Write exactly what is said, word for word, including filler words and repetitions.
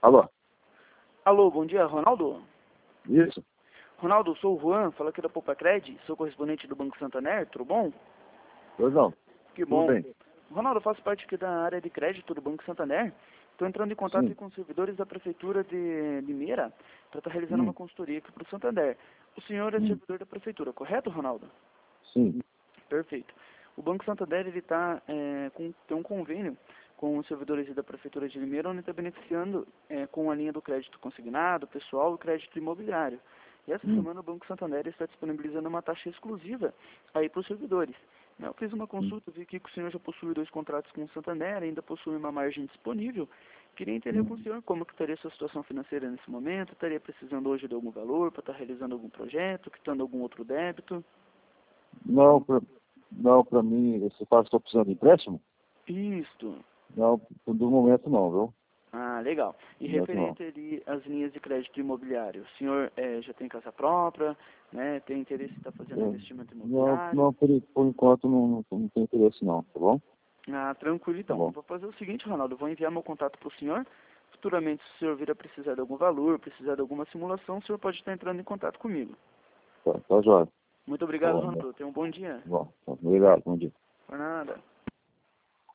Alô? Alô, bom dia, Ronaldo? Isso? Ronaldo, sou o Juan, falo aqui da Poupa Cred, sou correspondente do Banco Santander, tudo bom? Pois não. Que Tudo bom. bem. Ronaldo, eu faço parte aqui da área de crédito do Banco Santander. Estou entrando em contato Sim. aqui com os servidores da Prefeitura de Limeira para estar realizando Hum. uma consultoria aqui para o Santander. O senhor é Hum. servidor da Prefeitura, correto, Ronaldo? Sim. Perfeito. O Banco Santander ele tá, é, com, tem um convênio com os servidores da Prefeitura de Limeira, onde está beneficiando é, com a linha do crédito consignado, pessoal e crédito imobiliário. E essa Hum. semana o Banco Santander está disponibilizando uma taxa exclusiva aí para os servidores. Eu fiz uma Hum. consulta, vi que o senhor já possui dois contratos com o Santander, ainda possui uma margem disponível. Queria entender com o Hum. senhor como que estaria a sua situação financeira nesse momento, estaria precisando hoje de algum valor para estar realizando algum projeto, quitando algum outro débito. Não, pra, não, para mim, você fala que estou precisando de empréstimo? Isto. Não, do momento não, viu? Ah, legal. E Do momento não. referente ali às linhas de crédito imobiliário, o senhor eh, já tem casa própria, né? Tem interesse em estar fazendo É, investimento não, imobiliário? não por, por enquanto não, não, não tem interesse não, tá bom? Ah, tranquilo Tá então. Eu bom. vou fazer o seguinte, Ronaldo, eu vou enviar meu contato para o senhor. Futuramente, se o senhor vir a precisar de algum valor, precisar de alguma simulação, o senhor pode estar entrando em contato comigo. Tá, tá jóia. Muito Tá obrigado, bom, né? Ronaldo. Tenha um bom dia. Bom, obrigado, bom dia. Por nada.